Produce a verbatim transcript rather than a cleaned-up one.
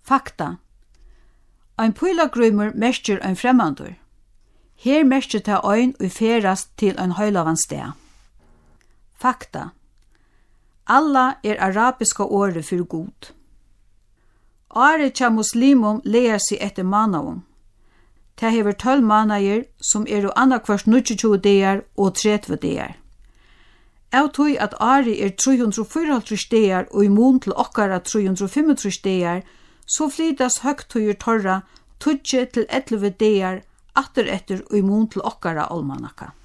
Fakta. Ein pílagrúmur merkir ein fremmandur. Her merkir ta ein og ferast til ein heilagan stað. Fakta. Allah er arabiska ordet for god. Året tja muslimum leir seg etter manavum. Ta hever tólv manager som er og annarkvart níggjuogtjúgu dagar og tretivu dagar. Av tog at året er tre hundrað og fýraoghálvtrýss dagar og i mun til okkara tre hundrað og fimmogtrýss dagar, så flytas høgtøyer torra tíggju til ellivu dagar atter etter og i mun til okkara almanakka.